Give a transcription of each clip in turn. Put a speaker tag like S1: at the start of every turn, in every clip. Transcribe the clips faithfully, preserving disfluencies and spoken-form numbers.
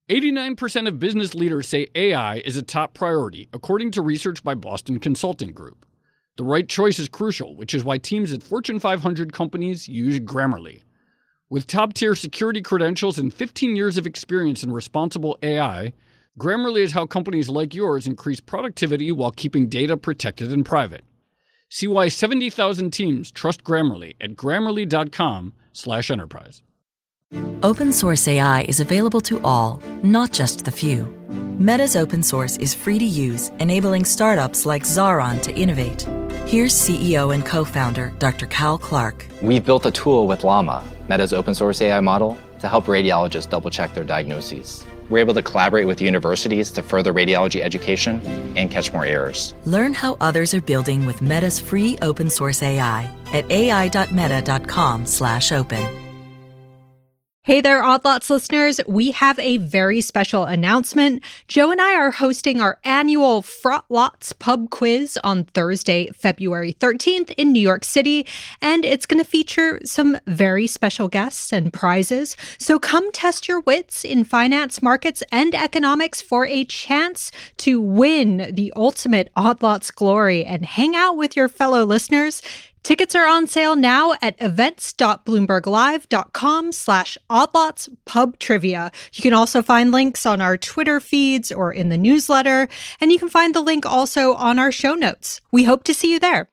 S1: eighty-nine percent of business leaders say A I is a top priority, according to research by Boston Consulting Group. The right choice is crucial, which is why teams at Fortune five hundred companies use Grammarly. With top-tier security credentials and fifteen years of experience in responsible A I, Grammarly is how companies like yours increase productivity while keeping data protected and private. See why seventy thousand teams trust Grammarly at grammarly.com slash enterprise.
S2: Open source A I is available to all, not just the few. Meta's open source is free to use, enabling startups like Zaron to innovate. Here's C E O and co-founder Doctor Cal Clark.
S3: We've built a tool with Llama, Meta's open source A I model, to help radiologists double-check their diagnoses. We're able to collaborate with universities to further radiology education and catch more errors.
S2: Learn how others are building with Meta's free open source A I at ai.meta.com slash open.
S4: Hey there, Odd Lots listeners. We have a very special announcement. Joe and I are hosting our annual Fraught Lots pub quiz on Thursday, February thirteenth in New York City, and it's going to feature some very special guests and prizes. So come test your wits in finance, markets, and economics for a chance to win the ultimate Odd Lots glory and hang out with your fellow listeners. Tickets are on sale now at events.bloomberglive.com slash oddlots pub trivia. You can also find links on our Twitter feeds or in the newsletter, and you can find the link also on our show notes. We hope to see you there.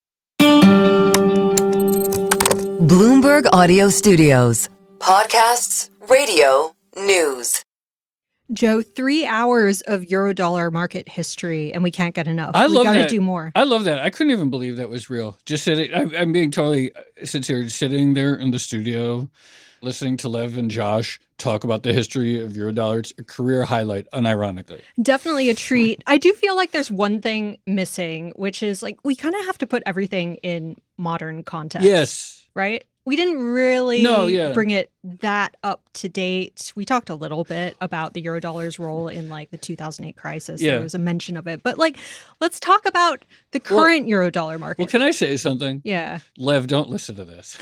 S2: Bloomberg Audio Studios. Podcasts, radio, news.
S4: Joe, three hours of Eurodollar market history, and we can't get enough.
S1: I
S4: we
S1: love
S4: gotta
S1: that.
S4: do more.
S1: I love that. I couldn't even believe that was real. Just sitting, I, I'm being totally sincere, sitting there in the studio, listening to Lev and Josh talk about the history of Eurodollar. It's a career highlight, unironically.
S4: Definitely a treat. I do feel like there's one thing missing, which is like we kind of have to put everything in modern context.
S1: Yes.
S4: Right? We didn't really
S1: No, yeah.
S4: bring it that up to date. We talked a little bit about the Eurodollar's role in like the two thousand eight crisis.
S1: Yeah.
S4: There was a mention of it. But like, let's talk about the current well, Eurodollar market.
S1: Well, can I say something?
S4: Yeah.
S1: Lev, don't listen to this.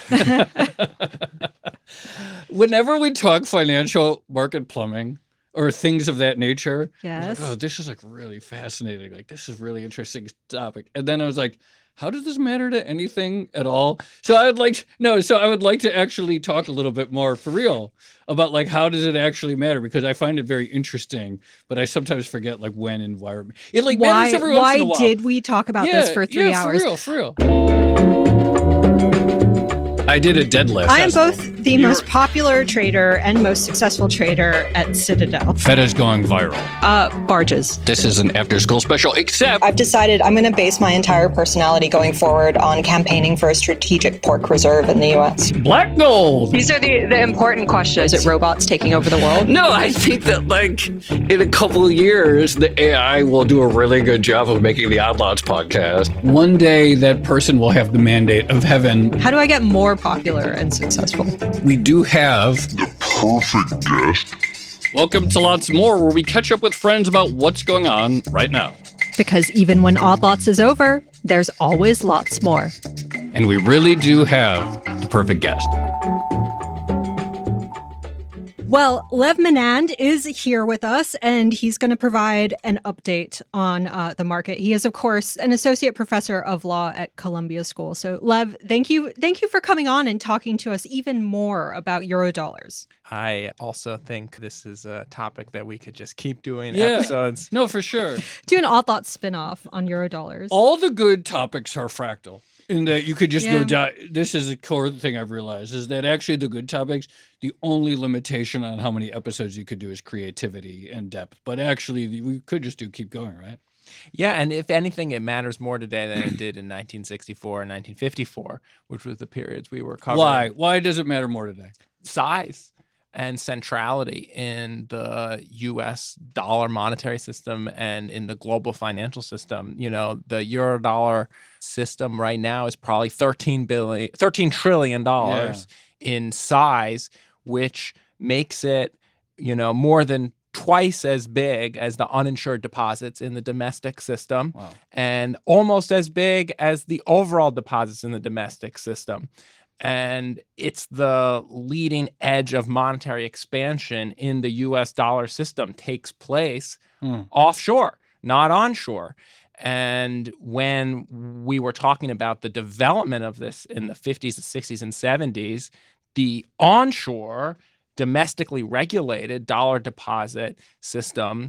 S1: Whenever we talk financial market plumbing or things of that nature,
S4: yes.
S1: Like, oh, this is like really fascinating. Like, this is really interesting topic. And then I was like, how does this matter to anything at all? So I would like to, no, so I would like to actually talk a little bit more for real about like, how does it actually matter? Because I find it very interesting, but I sometimes forget like when and why. It like
S4: why,
S1: matters every once in a while.
S4: Why did we talk about
S1: yeah,
S4: this for three
S1: yeah,
S4: hours?
S1: For real, for real. I did a deadlift.
S4: I am both the You're... most popular trader and most successful trader at Citadel.
S1: Fed is going viral.
S4: Uh, barges.
S1: This is an after-school special, except...
S5: I've decided I'm going to base my entire personality going forward on campaigning for a strategic pork reserve in the U S.
S1: Black gold!
S5: These are the, the important questions. Is it robots taking over the world?
S1: No, I think that, like, in a couple of years, the A I will do a really good job of making the Odd Lots podcast. One day, that person will have the mandate of heaven.
S4: How do I get more popular and successful?
S1: We do have the perfect guest. Welcome to Lots More, where we catch up with friends about what's going on right now.
S4: Because even when Odd Lots is over, there's always lots more.
S1: And we really do have the perfect guest.
S4: Well, Lev Menand is here with us, and he's going to provide an update on uh, the market. He is, of course, an associate professor of law at Columbia School. So, Lev, thank you, thank you for coming on and talking to us even more about Eurodollars.
S6: I also think this is a topic that we could just keep doing
S1: yeah.
S6: episodes.
S1: No, for sure.
S4: Do an Odd Lots spinoff on Eurodollars.
S1: All the good topics are fractal. In that you could just
S4: yeah.
S1: go down. This is a core thing I've realized is that actually the good topics, the only limitation on how many episodes you could do is creativity and depth. But actually, we could just do keep going, right?
S6: Yeah, and if anything, it matters more today than it did in nineteen sixty-four and nineteen fifty-four, which was the periods we were covering.
S1: Why? Why does it matter more today?
S6: Size and centrality in the U S dollar monetary system and in the global financial system. You know, the euro dollar system right now is probably thirteen billion, thirteen trillion dollars yeah. in size, which makes it, you know, more than twice as big as the uninsured deposits in the domestic system
S1: wow.
S6: and almost as big as the overall deposits in the domestic system. And it's the leading edge of monetary expansion in the U S dollar system takes place
S1: Hmm.
S6: offshore, not onshore. And when we were talking about the development of this in the fifties and sixties and seventies, the onshore, domestically regulated dollar deposit system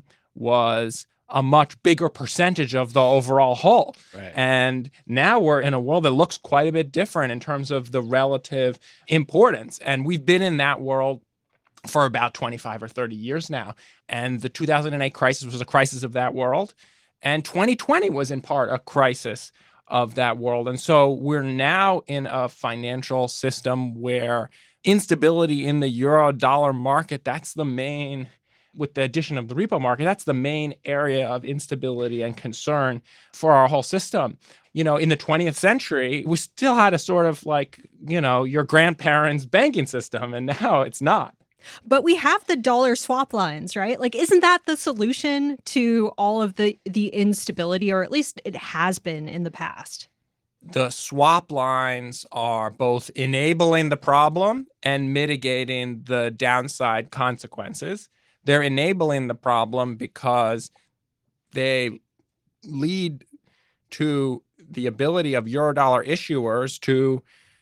S6: was a much bigger percentage of the overall whole.
S1: Right.
S6: And now we're in a world that looks quite a bit different in terms of the relative importance. And we've been in that world for about twenty-five or thirty years now. And the two thousand eight crisis was a crisis of that world. And twenty twenty was in part a crisis of that world. And so we're now in a financial system where instability in the euro dollar market, that's the main, with the addition of the repo market, that's the main area of instability and concern for our whole system. You know, in the twentieth century, we still had a sort of like, you know, your grandparents' banking system, and now it's not.
S4: But we have the dollar swap lines, right? Like, isn't that the solution to all of the the instability, or at least it has been in the past?
S6: The swap lines are both enabling the problem and mitigating the downside consequences. They're enabling the problem because they lead to the ability of Eurodollar issuers to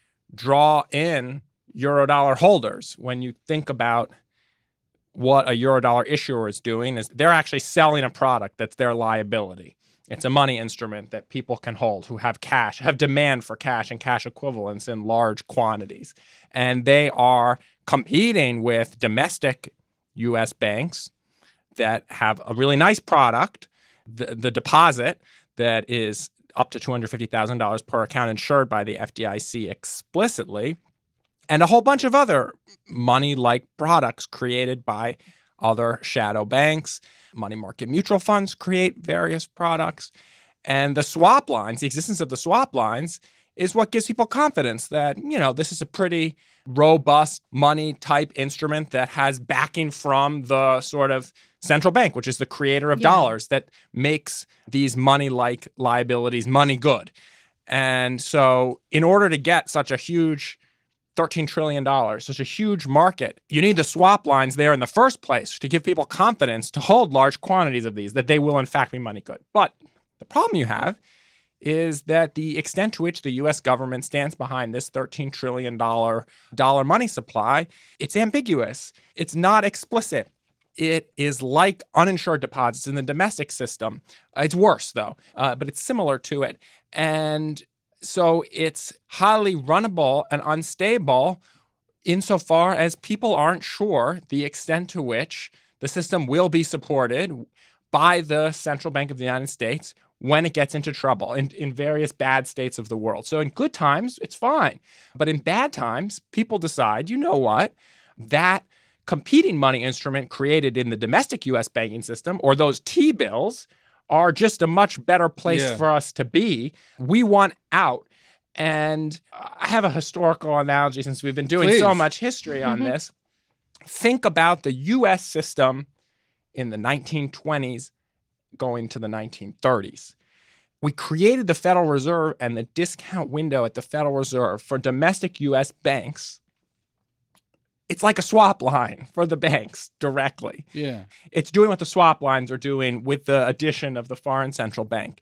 S6: draw in Eurodollar holders. When you think about what a Eurodollar issuer is doing, is they're actually selling a product that's their liability. It's a money instrument that people can hold who have cash, have demand for cash and cash equivalents in large quantities. And they are competing with domestic U S banks that have a really nice product, the, the deposit that is up to two hundred fifty thousand dollars per account insured by the F D I C explicitly, and a whole bunch of other money-like products created by other shadow banks. Money market mutual funds create various products. And the swap lines, the existence of the swap lines, is what gives people confidence that, you know, this is a pretty robust money type instrument that has backing from the sort of central bank, which is the creator of
S4: Yeah.
S6: dollars, that makes these money-like liabilities money good. And so in order to get such a huge thirteen trillion dollars, such a huge market, you need the swap lines there in the first place to give people confidence to hold large quantities of these, that they will in fact be money good. But the problem you have is that the extent to which the U S government stands behind this thirteen trillion dollars dollar money supply, it's ambiguous. It's not explicit. It is like uninsured deposits in the domestic system. It's worse, though, uh, but it's similar to it. And so it's highly runnable and unstable insofar as people aren't sure the extent to which the system will be supported by the Central Bank of the United States when it gets into trouble in, in various bad states of the world. So in good times, it's fine. But in bad times, people decide, you know what, that competing money instrument created in the domestic U S banking system, or those T-bills, are just a much better place
S1: Yeah.
S6: for us to be. We want out. And I have a historical analogy, since we've been doing so
S1: Please.
S6: much history on
S4: Mhm.
S6: this. Think about the U S system in the nineteen twenties going to the nineteen thirties. We created the Federal Reserve and the discount window at the Federal Reserve for domestic U S banks. It's like a swap line for the banks directly.
S1: Yeah.
S6: It's doing what the swap lines are doing with the addition of the foreign central bank.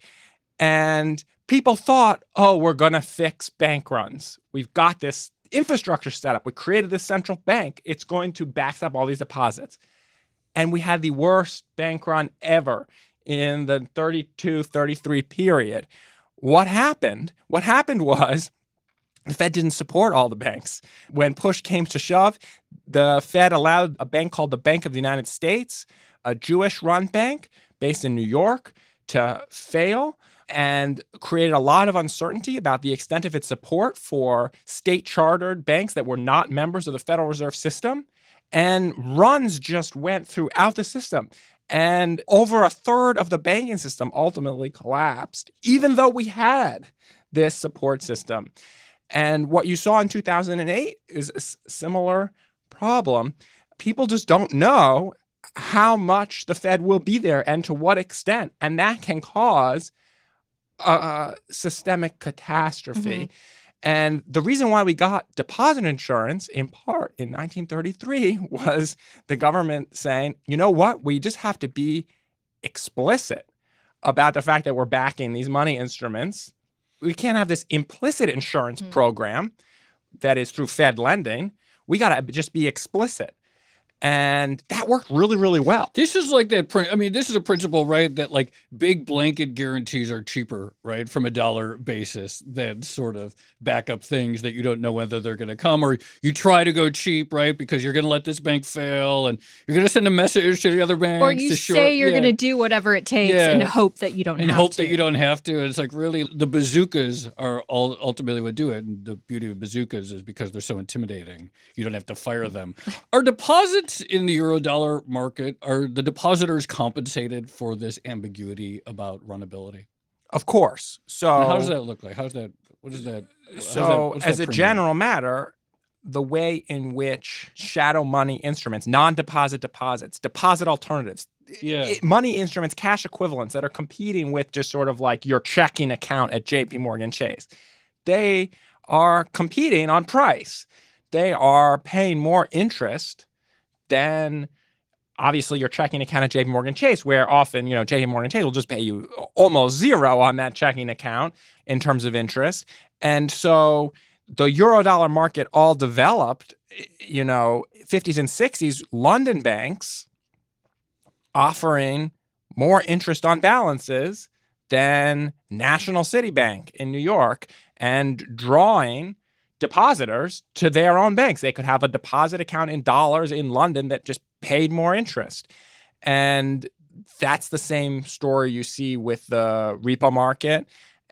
S6: And people thought, oh, we're going to fix bank runs. We've got this infrastructure set up. We created this central bank. It's going to back up all these deposits. And we had the worst bank run ever in the thirty-two thirty-three period. What happened? What happened was the Fed didn't support all the banks. When push came to shove, the Fed allowed a bank called the Bank of the United States, a Jewish-run bank based in New York, to fail, and created a lot of uncertainty about the extent of its support for state-chartered banks that were not members of the Federal Reserve System. And runs just went throughout the system. And over a third of the banking system ultimately collapsed, even though we had this support system. And what you saw in two thousand eight is a s- similar problem. People just don't know how much the Fed will be there and to what extent. And that can cause a, a systemic catastrophe. And the reason why we got deposit insurance, in part in nineteen thirty-three, was the government saying, you know what, we just have to be explicit about the fact that we're backing these money instruments. We can't have this implicit insurance
S4: Mm.
S6: program that is through Fed lending. We got to just be explicit. And that worked really, really well.
S1: This is like that. prin- I mean, this is a principle, right? That like big blanket guarantees are cheaper, right, from a dollar basis than sort of backup things that you don't know whether they're going to come, or you try to go cheap, right, because you're going to let this bank fail, and you're going to send a message to the other banks.
S4: Or you
S1: to
S4: say
S1: shore-
S4: you're
S1: yeah,
S4: going to do whatever it takes
S1: Yeah.
S4: and hope that you don't
S1: and
S4: have
S1: hope
S4: to.
S1: that you don't have to. And it's like really the bazookas are all ultimately what do it. And the beauty of bazookas is because they're so intimidating, you don't have to fire them. Are deposits in the euro dollar market, are the depositors compensated for this ambiguity about runnability?
S6: Of course. So
S1: And how does that look like? How's that? What is that? how's that-
S6: So,
S1: what's
S6: as
S1: that
S6: a
S1: premium?
S6: general matter, the way in which shadow money instruments, non-deposit deposits, deposit alternatives,
S1: Yeah.
S6: i- money instruments, cash equivalents that are competing with just sort of like your checking account at J P Morgan Chase, they are competing on price. They are paying more interest than obviously your checking account at J P Morgan Chase, where often, you know, J P Morgan Chase will just pay you almost zero on that checking account in terms of interest. And so the Eurodollar market all developed, you know, fifties and sixties, London banks offering more interest on balances than National City Bank in New York, and drawing depositors to their own banks. They could have a deposit account in dollars in London that just paid more interest. And that's the same story you see with the repo market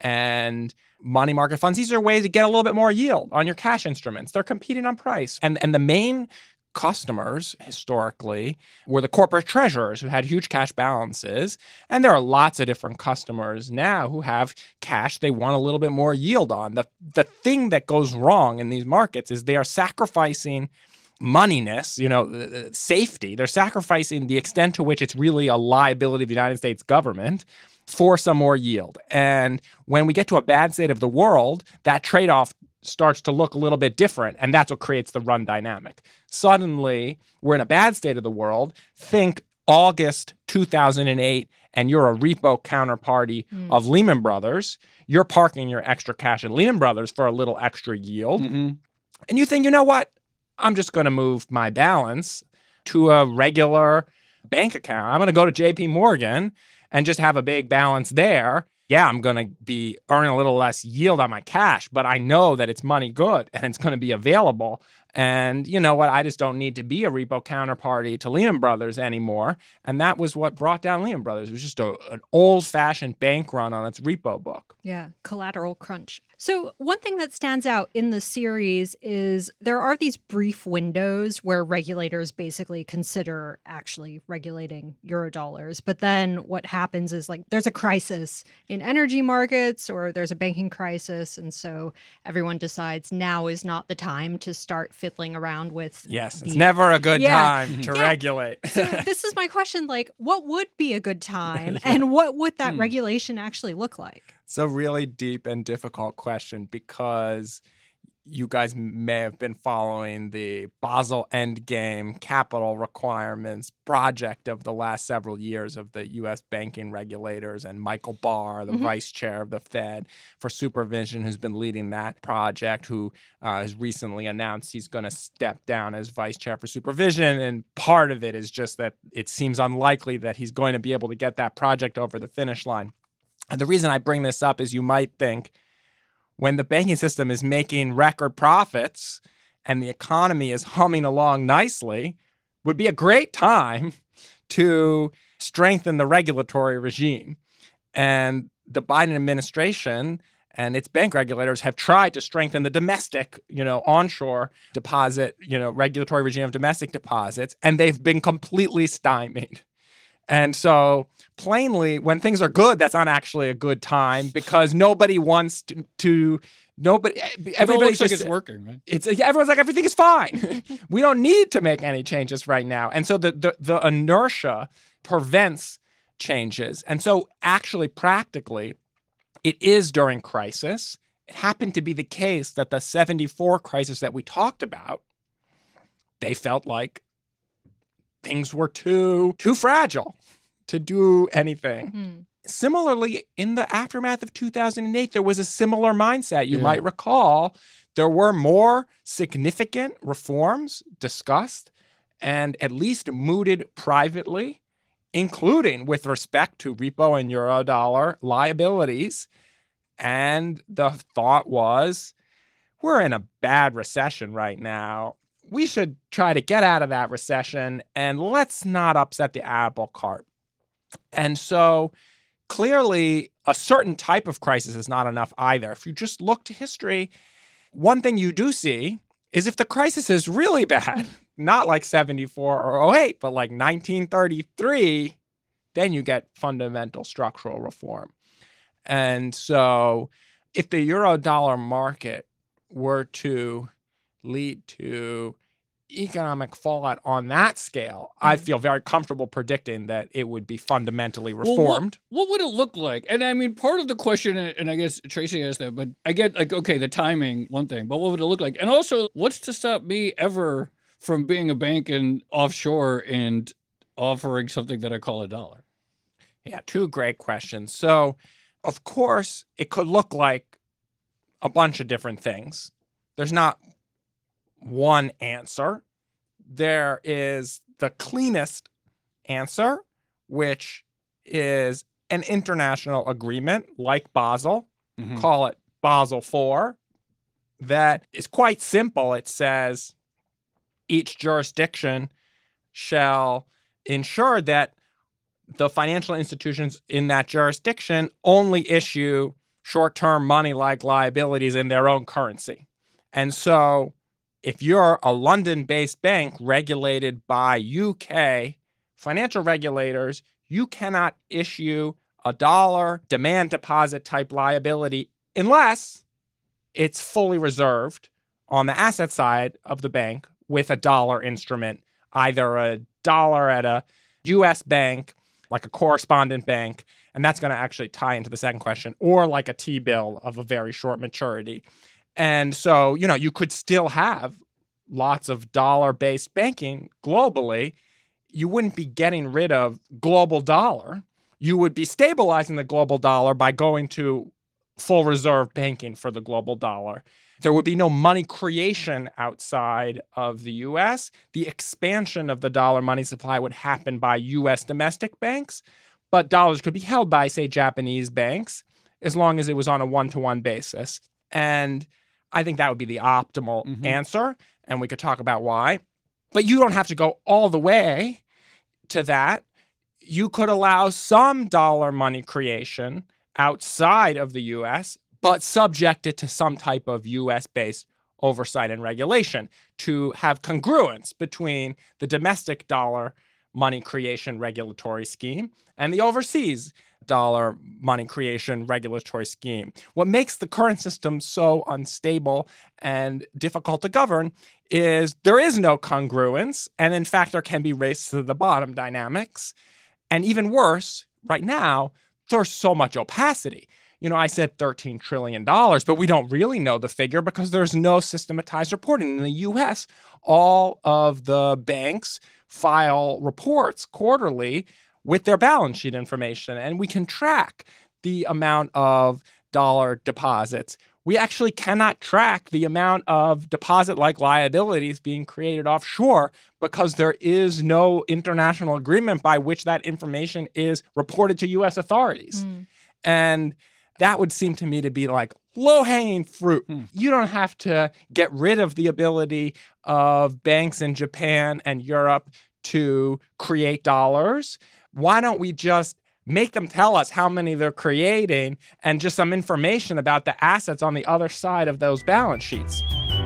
S6: and money market funds. These are ways to get a little bit more yield on your cash instruments. They're competing on price. And, and the main customers historically were the corporate treasurers who had huge cash balances. And there are lots of different customers now who have cash they want a little bit more yield on. The, the thing that goes wrong in these markets is they are sacrificing moneyness, you know, uh, safety. They're sacrificing the extent to which it's really a liability of the United States government for some more yield. And when we get to a bad state of the world, that trade-off starts to look a little bit different. And that's what creates the run dynamic. Suddenly, we're in a bad state of the world. Think August two thousand eight, and you're a repo counterparty
S4: Mm.
S6: of Lehman Brothers. You're parking your extra cash in Lehman Brothers for a little extra yield.
S1: Mhm.
S6: And you think, you know what? I'm just going to move my balance to a regular bank account. I'm going to go to J P Morgan and just have a big balance there. Yeah, I'm going to be earning a little less yield on my cash, but I know that it's money good and it's going to be available. And you know what? I just don't need to be a repo counterparty to Lehman Brothers anymore. And that was what brought down Lehman Brothers. It was just a, an old-fashioned bank run on its repo book.
S4: Yeah, collateral crunch. So, one thing that stands out in the series is there are these brief windows where regulators basically consider actually regulating eurodollars. But then what happens is like there's a crisis in energy markets or there's a banking crisis. And so everyone decides now is not the time to start fiddling around with.
S6: Yes, it's
S4: the-
S6: never a good
S4: Yeah.
S6: time to
S4: Yeah.
S6: regulate.
S4: So, this is my question like, what would be a good time and what would that
S1: Hmm.
S4: regulation actually look like?
S6: It's a really deep and difficult question because you guys may have been following the Basel Endgame capital requirements project of the last several years of the U S banking regulators, and Michael Barr, the
S4: Mhm.
S6: vice chair of the Fed for supervision, who's been leading that project, who uh, has recently announced he's going to step down as vice chair for supervision. And part of it is just that it seems unlikely that he's going to be able to get that project over the finish line. And the reason I bring this up is you might think when the banking system is making record profits and the economy is humming along nicely, would be a great time to strengthen the regulatory regime. And the Biden administration and its bank regulators have tried to strengthen the domestic, you know, onshore deposit, you know, regulatory regime of domestic deposits, and they've been completely stymied. And so plainly, when things are good, that's not actually a good time because nobody wants to, to nobody,
S1: It all
S6: everybody
S1: looks like
S6: just,
S1: it's working, right?
S6: it's everyone's like, everything is fine. We don't need to make any changes right now. And so the, the, the inertia prevents changes. And so actually, practically, it is during crisis it happened to be the case that the seventy-four crisis that we talked about, they felt like things were too too fragile to do anything.
S4: Mm-hmm.
S6: Similarly, in the aftermath of two thousand eight, there was a similar mindset. You
S1: Yeah.
S6: might recall there were more significant reforms discussed and at least mooted privately, including with respect to repo and eurodollar liabilities. And the thought was, we're in a bad recession right now. We should try to get out of that recession and let's not upset the apple cart. And so clearly, a certain type of crisis is not enough either. If you just look to history, one thing you do see is if the crisis is really bad, not like seventy-four or oh eight, but like nineteen thirty-three, then you get fundamental structural reform. And so if the eurodollar market were to lead to economic fallout on that scale, I feel very comfortable predicting that it would be fundamentally
S1: Well,
S6: reformed.
S1: what, what would it look like? And I mean, part of the question, and I guess Tracy asked that, but I get like, okay, the timing, one thing, but what would it look like? And also, what's to stop me ever from being a bank and offshore and offering something that I call a dollar?
S6: Yeah, two great questions. So, of course, it could look like a bunch of different things. There's not one answer. There is the cleanest answer, which is an international agreement like Basel,
S1: Mhm.
S6: call it Basel four, that is quite simple. It says each jurisdiction shall ensure that the financial institutions in that jurisdiction only issue short-term money-like liabilities in their own currency. And so if you're a London-based bank regulated by U K financial regulators, you cannot issue a dollar demand deposit type liability unless it's fully reserved on the asset side of the bank with a dollar instrument, either a dollar at a U S bank, like a correspondent bank, and that's going to actually tie into the second question, or like a T-bill of a very short maturity. And so, you know, you could still have lots of dollar-based banking globally. You wouldn't be getting rid of global dollar. You would be stabilizing the global dollar by going to full reserve banking for the global dollar. There would be no money creation outside of the U S. The expansion of the dollar money supply would happen by U S domestic banks, but dollars could be held by, say, Japanese banks as long as it was on a one-to-one basis. And I think that would be the optimal
S1: Mhm.
S6: answer, and we could talk about why. But you don't have to go all the way to that. You could allow some dollar money creation outside of the U S, but subject it to some type of U S-based oversight and regulation to have congruence between the domestic dollar money creation regulatory scheme and the overseas dollar money creation regulatory scheme. What makes the current system so unstable and difficult to govern is there is no congruence, and in fact, there can be race to the bottom dynamics. And even worse, right now, there's so much opacity. You know, I said thirteen trillion dollars, but we don't really know the figure because there's no systematized reporting. In the U S, all of the banks file reports quarterly with their balance sheet information, and we can track the amount of dollar deposits. We actually cannot track the amount of deposit-like liabilities being created offshore because there is no international agreement by which that information is reported to U S authorities.
S4: Mm.
S6: And that would seem to me to be like low-hanging fruit.
S1: Hmm.
S6: You don't have to get rid of the ability of banks in Japan and Europe to create dollars. Why don't we just make them tell us how many they're creating and just some information about the assets on the other side of those balance sheets?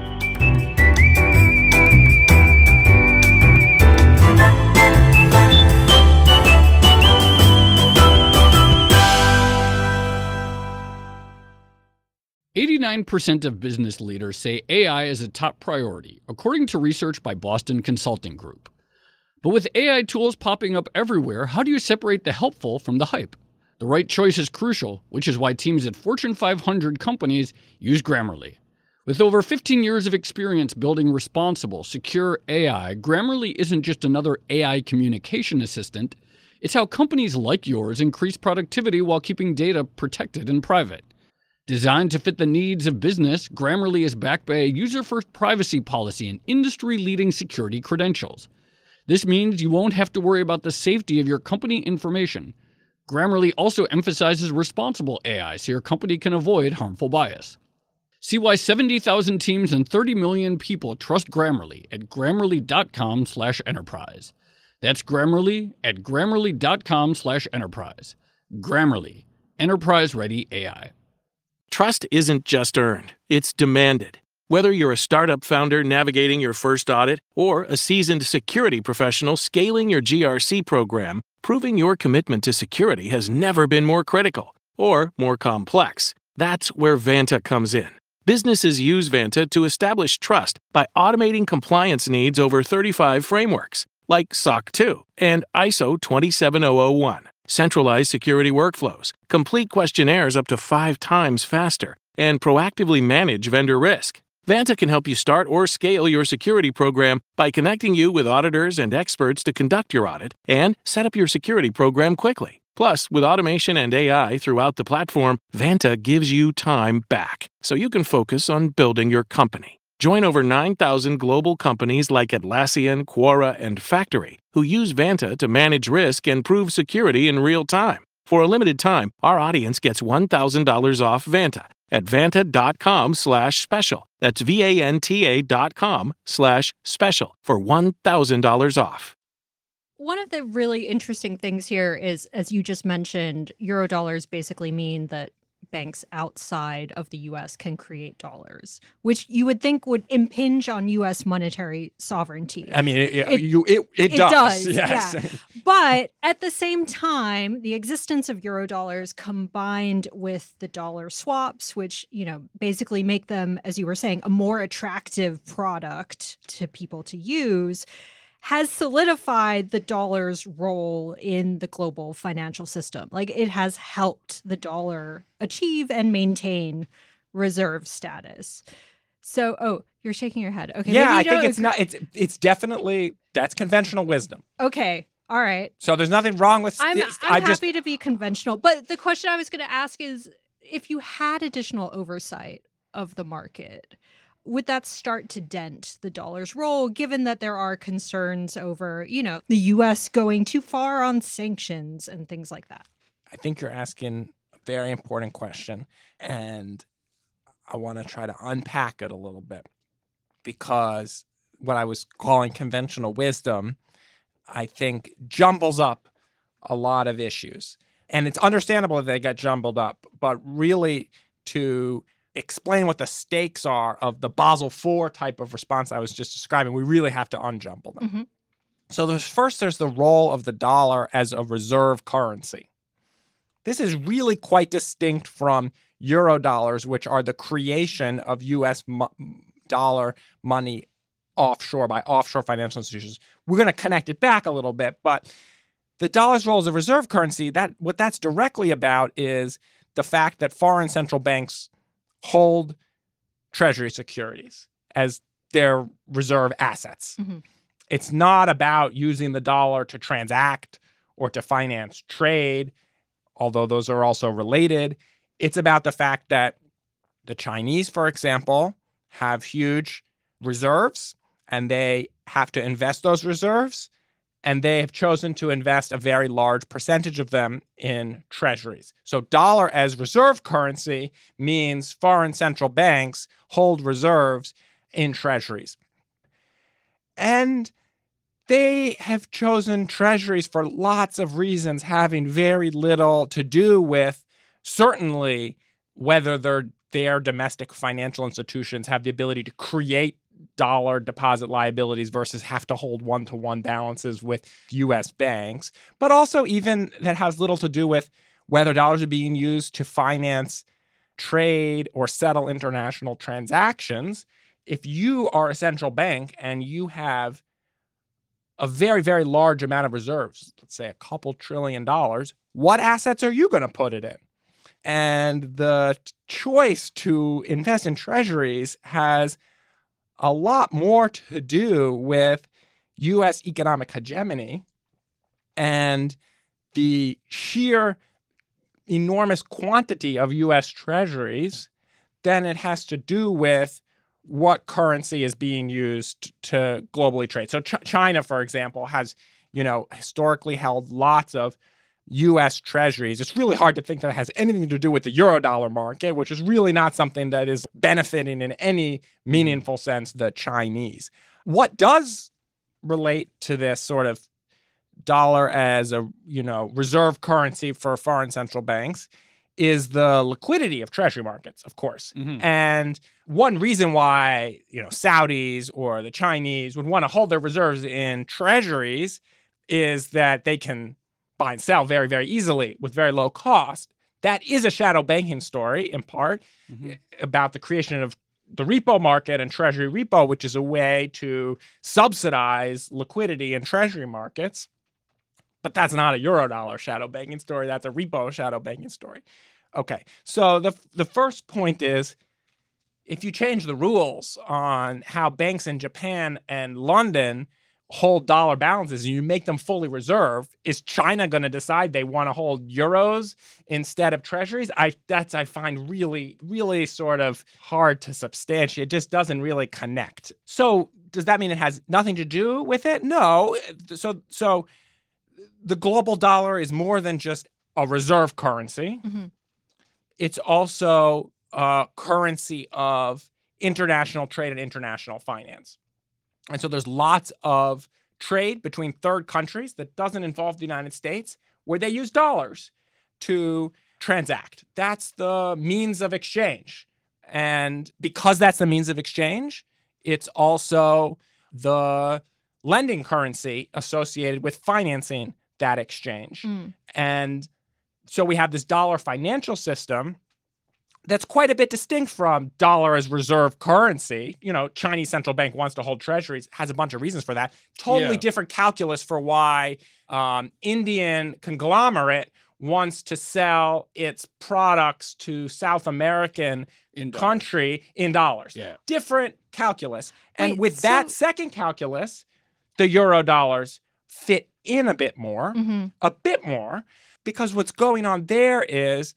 S1: eighty-nine percent of business leaders say A I is a top priority, according to research by Boston Consulting Group. But with A I tools popping up everywhere, how do you separate the helpful from the hype? The right choice is crucial, which is why teams at Fortune five hundred companies use Grammarly. With over fifteen years of experience building responsible, secure A I, Grammarly isn't just another A I communication assistant. It's how companies like yours increase productivity while keeping data protected and private. Designed to fit the needs of business, Grammarly is backed by a user-first privacy policy and industry-leading security credentials. This means you won't have to worry about the safety of your company information. Grammarly also emphasizes responsible A I so your company can avoid harmful bias. See why seventy thousand teams and thirty million people trust Grammarly at grammarly.com slash enterprise. That's Grammarly at grammarly.com slash enterprise. Grammarly, enterprise-ready A I.
S7: Trust isn't just earned, it's demanded. Whether you're a startup founder navigating your first audit or a seasoned security professional scaling your G R C program, proving your commitment to security has never been more critical or more complex. That's where Vanta comes in. Businesses use Vanta to establish trust by automating compliance needs over thirty-five frameworks, like S O C two and I S O twenty-seven thousand one, centralize security workflows, complete questionnaires up to five times faster, and proactively manage vendor risk. Vanta can help you start or scale your security program by connecting you with auditors and experts to conduct your audit and set up your security program quickly. Plus, with automation and A I throughout the platform, Vanta gives you time back so you can focus on building your company. Join over nine thousand global companies like Atlassian, Quora, and Factory who use Vanta to manage risk and prove security in real time. For a limited time, our audience gets one thousand dollars off Vanta at vanta.com slash special. That's V-A-N-T-A dot com slash special for one thousand dollars off.
S4: One of the really interesting things here is, as you just mentioned, Eurodollars basically mean that banks outside of the U S can create dollars, which you would think would impinge on U S monetary sovereignty.
S8: I mean, it,
S4: It-
S8: you, it, it,
S4: it
S8: does.
S4: does,
S8: Yes.
S4: yeah. But at the same time, the existence of Eurodollars combined with the dollar swaps, which, you know, basically make them, as you were saying, a more attractive product to people to use, has solidified the dollar's role in the global financial system. Like, it has helped the dollar achieve and maintain reserve status. So, oh, you're shaking your head. Okay.
S8: yeah,
S4: maybe you
S8: I think
S4: don't
S8: it's
S4: agree-
S8: not. It's it's definitely that's conventional wisdom.
S4: Okay. All right.
S8: So there's nothing wrong with.
S4: I'm,
S8: this.
S4: I'm
S8: I just
S4: happy to be conventional. But the question I was going to ask is, if you had additional oversight of the market, would that start to dent the dollar's role, given that there are concerns over, you know, the U S going too far on sanctions and things like that?
S6: I think you're asking a very important question, and I want to try to unpack it a little bit, because what I was calling conventional wisdom, I think, jumbles up a lot of issues. And it's understandable if they get jumbled up, but really to explain what the stakes are of the Basel four type of response I was just describing, we really have to unjumble them.
S4: Mhm.
S6: So there's first, there's the role of the dollar as a reserve currency. This is really quite distinct from euro dollars, which are the creation of U S mo- dollar money offshore by offshore financial institutions. We're going to connect it back a little bit, but the dollar's role as a reserve currency, that what that's directly about is the fact that foreign central banks hold treasury securities as their reserve assets.
S4: Mhm.
S6: It's not about using the dollar to transact or to finance trade, although those are also related. It's about the fact that the Chinese, for example, have huge reserves, and they have to invest those reserves, and they have chosen to invest a very large percentage of them in treasuries. So dollar as reserve currency means foreign central banks hold reserves in treasuries. And they have chosen treasuries for lots of reasons, having very little to do with certainly whether their their domestic financial institutions have the ability to create dollar deposit liabilities versus have to hold one-to-one balances with U S banks, but also even that has little to do with whether dollars are being used to finance trade or settle international transactions. If you are a central bank and you have
S8: a very, very large amount of reserves, let's say a couple trillion dollars, what assets are you going to put it in? And the choice to invest in treasuries has a lot more to do with U S economic hegemony and the sheer enormous quantity of U S treasuries than it has to do with what currency is being used to globally trade. So Ch- China, for example, has, you know, historically held lots of U S treasuries. It's really hard to think that it has anything to do with the Eurodollar market, which is really not something that is benefiting in any meaningful sense the Chinese. What does relate to this sort of dollar as a, you know, reserve currency for foreign central banks is the liquidity of treasury markets, of course.
S1: Mm-hmm.
S8: And one reason why, you know, Saudis or the Chinese would want to hold their reserves in treasuries is that they can buy and sell very, very easily with very low cost. That is a shadow banking story, in part,
S1: Mm-hmm.
S8: about the creation of the repo market and treasury repo, which is a way to subsidize liquidity in treasury markets. But that's not a Eurodollar shadow banking story. That's a repo shadow banking story. Okay, so the the first point is, if you change the rules on how banks in Japan and London hold dollar balances and you make them fully reserved, is China going to decide they want to hold euros instead of treasuries? I that's I find really, really sort of hard to substantiate. It just doesn't really connect. So does that mean it has nothing to do with it? No. So so the global dollar is more than just a reserve currency.
S4: Mm-hmm.
S8: It's also a currency of international trade and international finance. And so there's lots of trade between third countries that doesn't involve the United States where they use dollars to transact. That's the means of exchange. And because that's the means of exchange, it's also the lending currency associated with financing that exchange.
S4: Mm.
S8: And so we have this dollar financial system that's quite a bit distinct from dollar as reserve currency. You know, Chinese central bank wants to hold treasuries, has a bunch of reasons for that. Totally
S1: Yeah.
S8: different calculus for why um, Indian conglomerate wants to sell its products to South American
S1: In dollars.
S8: country in dollars.
S1: Yeah.
S8: Different calculus. And
S4: Wait,
S8: with that
S4: so-
S8: second calculus, the euro dollars fit in a bit more,
S4: Mm-hmm.
S8: a bit more, because what's going on there is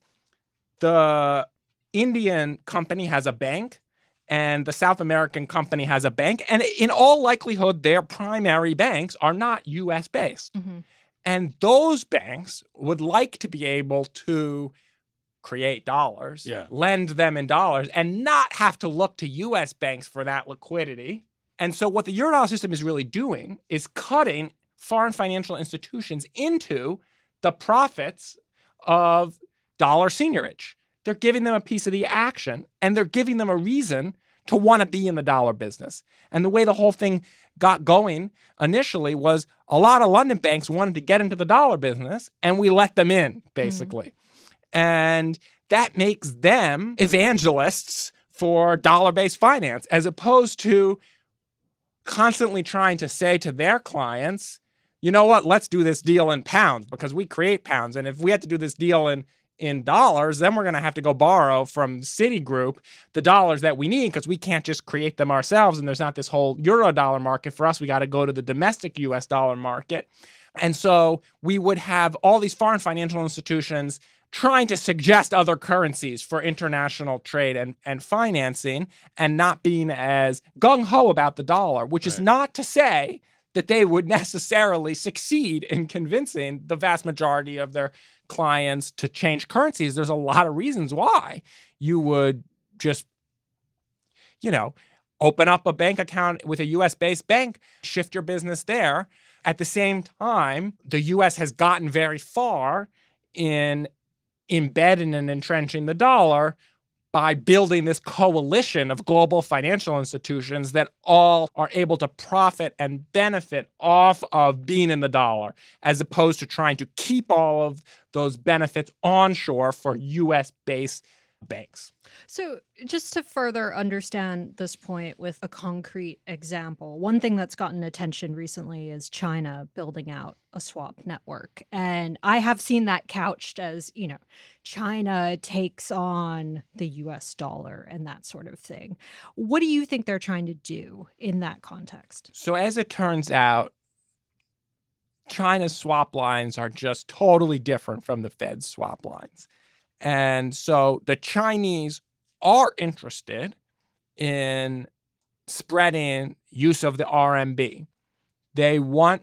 S8: the Indian company has a bank and the South American company has a bank. And in all likelihood, their primary banks are not U S based.
S4: Mm-hmm.
S8: And those banks would like to be able to create dollars,
S1: Yeah.
S8: lend them in dollars, and not have to look to U S banks for that liquidity. And so what the Eurodollar system is really doing is cutting foreign financial institutions into the profits of dollar seniorage. They're giving them a piece of the action, and they're giving them a reason to want to be in the dollar business. And the way the whole thing got going initially was a lot of London banks wanted to get into the dollar business, and we let them in, basically. Mm-hmm. And that makes them evangelists for dollar-based finance, as opposed to constantly trying to say to their clients, you know what, let's do this deal in pounds because we create pounds. And if we had to do this deal in in dollars, then we're going to have to go borrow from Citigroup the dollars that we need because we can't just create them ourselves. And there's not this whole euro dollar market for us. We got to go to the domestic U S dollar market. And so we would have all these foreign financial institutions trying to suggest other currencies for international trade and, and financing and not being as gung-ho about the dollar, which is
S1: Right.
S8: not to say that they would necessarily succeed in convincing the vast majority of their clients to change currencies. There's a lot of reasons why you would just, you know, open up a bank account with a U S-based bank, shift your business there. At the same time, the U S has gotten very far in embedding and entrenching the dollar by building this coalition of global financial institutions that all are able to profit and benefit off of being in the dollar, as opposed to trying to keep all of those benefits onshore for U S-based banks.
S4: So, just to further understand this point with a concrete example, one thing that's gotten attention recently is China building out a swap network. And I have seen that couched as, you know, China takes on the U S dollar and that sort of thing. What do you think they're trying to do in that context?
S8: So as it turns out, China's swap lines are just totally different from the Fed's swap lines. And so the Chinese are interested in spreading use of the R M B. They want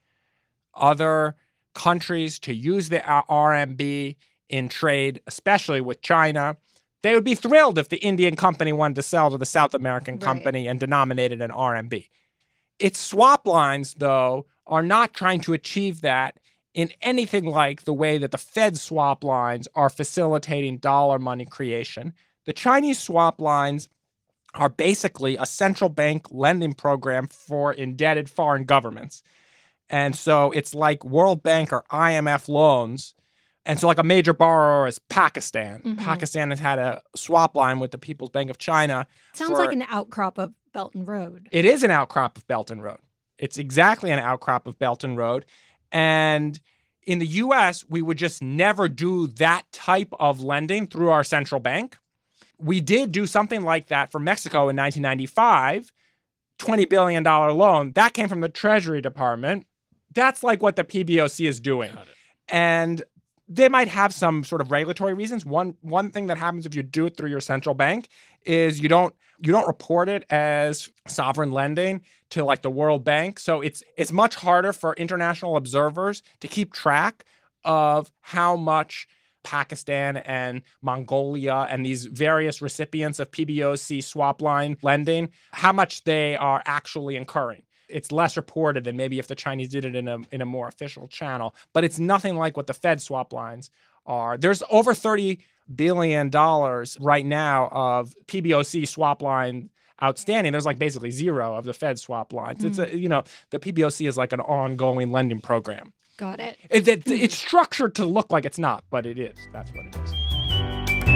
S8: other countries to use the R M B in trade, especially with China. They would be thrilled if the Indian company wanted to sell to the South American
S4: Right.
S8: company and denominate it in R M B. Its swap lines, though, are not trying to achieve that in anything like the way that the Fed swap lines are facilitating dollar money creation. The Chinese swap lines are basically a central bank lending program for indebted foreign governments. And so it's like World Bank or I M F loans. And so like a major borrower is Pakistan.
S4: Mhm.
S8: Pakistan has had a swap line with the People's Bank of China.
S4: Sounds
S8: for-
S4: like an outcrop of Belt and Road.
S8: It is an outcrop of Belt and Road. It's exactly an outcrop of Belt and Road. And in the U S, we would just never do that type of lending through our central bank. We did do something like that for Mexico in nineteen ninety-five, twenty billion dollars loan. That came from the Treasury Department. That's like what the P B O C is doing.
S1: Got it.
S8: And they might have some sort of regulatory reasons. One one thing that happens if you do it through your central bank is you don't you don't report it as sovereign lending to like the World Bank. So it's it's much harder for international observers to keep track of how much Pakistan and Mongolia and these various recipients of P B O C swap line lending, how much they are actually incurring. It's less reported than maybe if the Chinese did it in a in a more official channel, but it's nothing like what the Fed swap lines are. There's over thirty billion dollars right now of P B O C swap line outstanding. There's like basically zero of the Fed swap lines. It's a, you know, the P B O C is like an ongoing lending program.
S4: Got it.
S8: It, it, it's structured to look like it's not, but it is. That's what it is.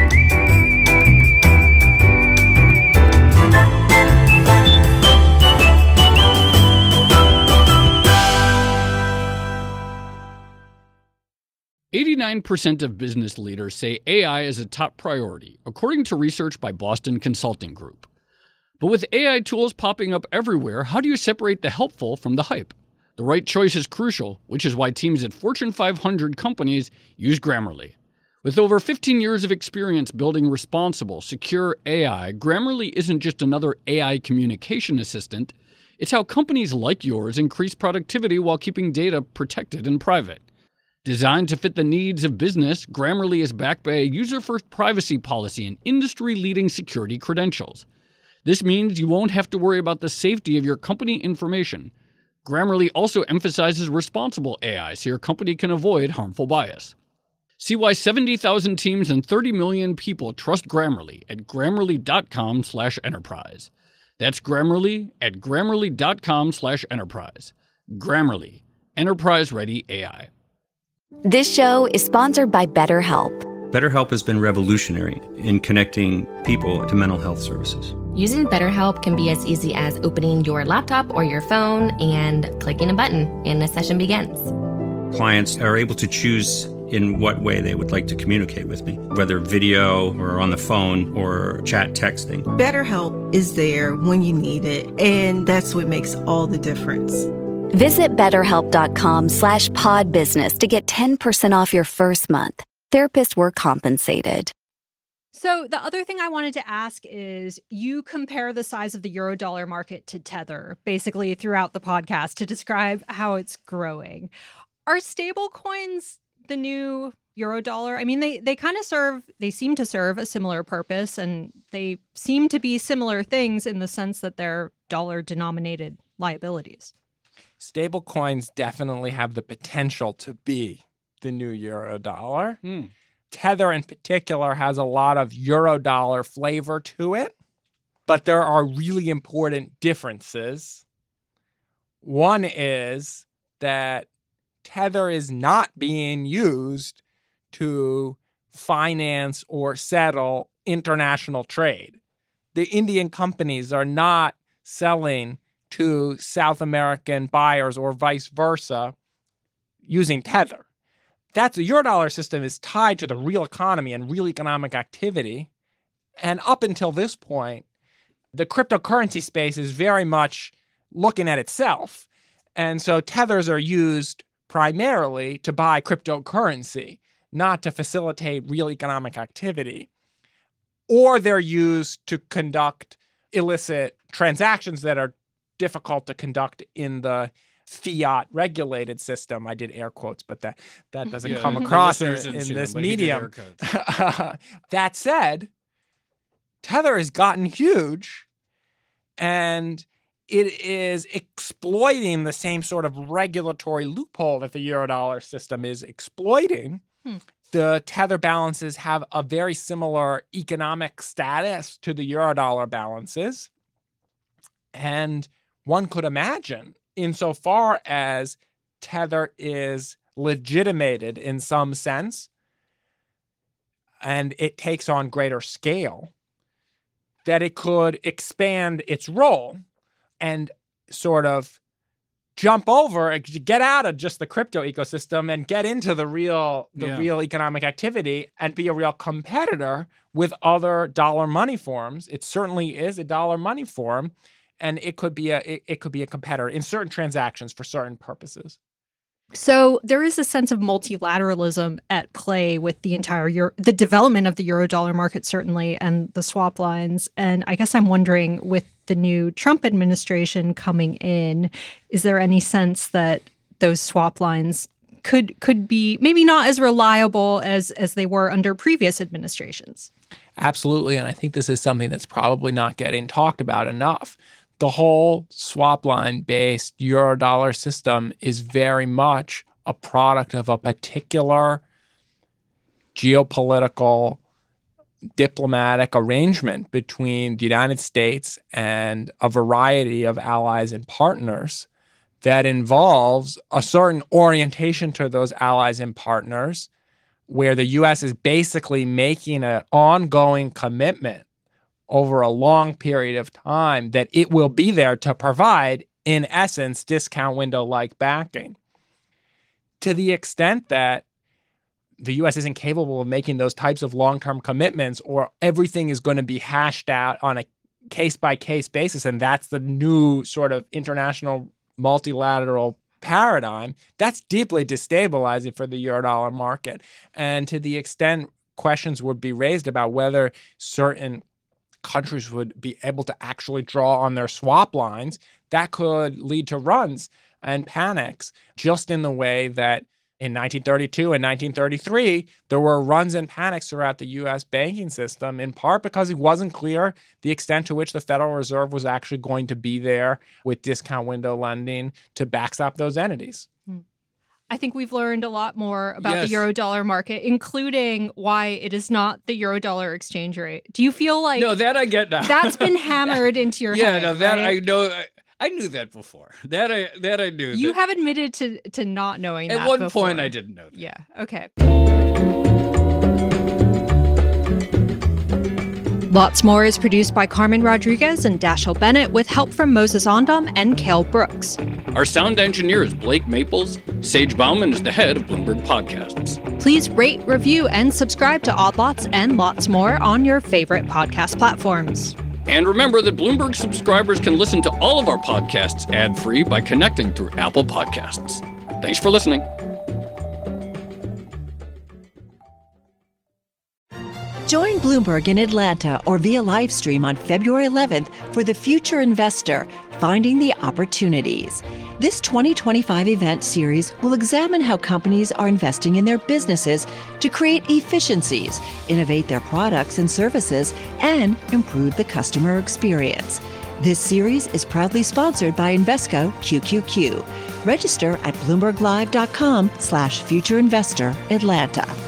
S1: eighty-nine percent of business leaders say A I is a top priority, according to research by Boston Consulting Group. But with A I tools popping up everywhere, how do you separate the helpful from the hype? The right choice is crucial, which is why teams at Fortune five hundred companies use Grammarly. With over fifteen years of experience building responsible, secure A I, Grammarly isn't just another A I communication assistant. It's how companies like yours increase productivity while keeping data protected and private. Designed to fit the needs of business, Grammarly is backed by a user-first privacy policy and industry-leading security credentials. This means you won't have to worry about the safety of your company information. Grammarly also emphasizes responsible A I so your company can avoid harmful bias. See why seventy thousand teams and thirty million people trust Grammarly at grammarly.com slash enterprise. That's Grammarly at grammarly.com slash enterprise. Grammarly, enterprise-ready A I.
S9: This show is sponsored by BetterHelp.
S10: BetterHelp has been revolutionary in connecting people to mental health services.
S11: Using BetterHelp can be as easy as opening your laptop or your phone and clicking a button, and a session begins.
S10: Clients are able to choose in what way they would like to communicate with me, whether video or on the phone or chat texting.
S12: BetterHelp is there when you need it, and that's what makes all the difference.
S9: Visit betterhelp.com slash podbusiness to get ten percent off your first month. Therapists work compensated.
S4: So the other thing I wanted to ask is you compare the size of the Eurodollar market to Tether, basically throughout the podcast to describe how it's growing. Are stable coins the new Eurodollar? I mean, they they kind of serve, they seem to serve a similar purpose, and they seem to be similar things in the sense that they're dollar denominated liabilities.
S8: Stable coins definitely have the potential to be the new Eurodollar.
S1: Hmm.
S8: Tether in particular has a lot of Eurodollar flavor to it, but there are really important differences. One is that Tether is not being used to finance or settle international trade. The Indian companies are not selling to South American buyers or vice versa using Tether. That's the Eurodollar system is tied to the real economy and real economic activity. And up until this point, the cryptocurrency space is very much looking at itself. And so tethers are used primarily to buy cryptocurrency, not to facilitate real economic activity. Or they're used to conduct illicit transactions that are difficult to conduct in the fiat regulated system. I did air quotes, but that, that doesn't
S1: Yeah,
S8: come across in,
S1: listeners didn't
S8: in
S1: see them,
S8: this
S1: but he did air
S8: medium.
S1: quotes.
S8: That said, Tether has gotten huge, and it is exploiting the same sort of regulatory loophole that the Eurodollar system is exploiting.
S4: Hmm.
S8: The Tether balances have a very similar economic status to the Eurodollar balances. And one could imagine, insofar as Tether is legitimated in some sense, and it takes on greater scale, that it could expand its role and sort of jump over and get out of just the crypto ecosystem and get into the real the
S1: Yeah.
S8: real economic activity and be a real competitor with other dollar money forms. It certainly is a dollar money form, and it could be a it, it could be a competitor in certain transactions for certain purposes.
S4: So there is a sense of multilateralism at play with the entire Euro- the development of the Eurodollar market, certainly, and the swap lines. And I guess I'm wondering, with the new Trump administration coming in, is there any sense that those swap lines could could be maybe not as reliable as as they were under previous administrations?
S8: Absolutely, and I think this is something that's probably not getting talked about enough. The whole swap line based Eurodollar system is very much a product of a particular geopolitical diplomatic arrangement between the United States and a variety of allies and partners that involves a certain orientation to those allies and partners, where the U S is basically making an ongoing commitment over a long period of time that it will be there to provide, in essence, discount window-like backing. To the extent that the U S isn't capable of making those types of long-term commitments, or everything is going to be hashed out on a case-by-case basis, and that's the new sort of international multilateral paradigm, that's deeply destabilizing for the Eurodollar market. And to the extent questions would be raised about whether certain countries would be able to actually draw on their swap lines, that could lead to runs and panics, just in the way that in nineteen thirty-two and nineteen thirty-three, there were runs and panics throughout the U S banking system, in part because it wasn't clear the extent to which the Federal Reserve was actually going to be there with discount window lending to backstop those entities.
S4: I think we've learned a lot more about
S1: Yes.
S4: the Eurodollar market, including why it is not the Eurodollar exchange rate. Do you feel like
S1: No, that I get now.
S4: that's been hammered into your
S1: yeah,
S4: head?
S1: no, that
S4: right?
S1: I know. I, I knew that before. That I that I knew.
S4: You
S1: that,
S4: have admitted to to not knowing
S1: at
S4: that
S1: one
S4: before.
S1: point I didn't know that.
S4: Yeah. Okay. Lots More is produced by Carmen Rodriguez and Dashiell Bennett with help from Moses Ondom and Cale Brooks.
S1: Our sound engineer is Blake Maples. Sage Bauman is the head of Bloomberg Podcasts.
S4: Please rate, review, and subscribe to Odd Lots and Lots More on your favorite podcast platforms.
S1: And remember that Bloomberg subscribers can listen to all of our podcasts ad-free by connecting through Apple Podcasts. Thanks for listening.
S13: Join Bloomberg in Atlanta or via live stream on February eleventh for The Future Investor, Finding the Opportunities. This twenty twenty-five event series will examine how companies are investing in their businesses to create efficiencies, innovate their products and services, and improve the customer experience. This series is proudly sponsored by Invesco Q Q Q. Register at bloomberg live dot com slash future investor Atlanta.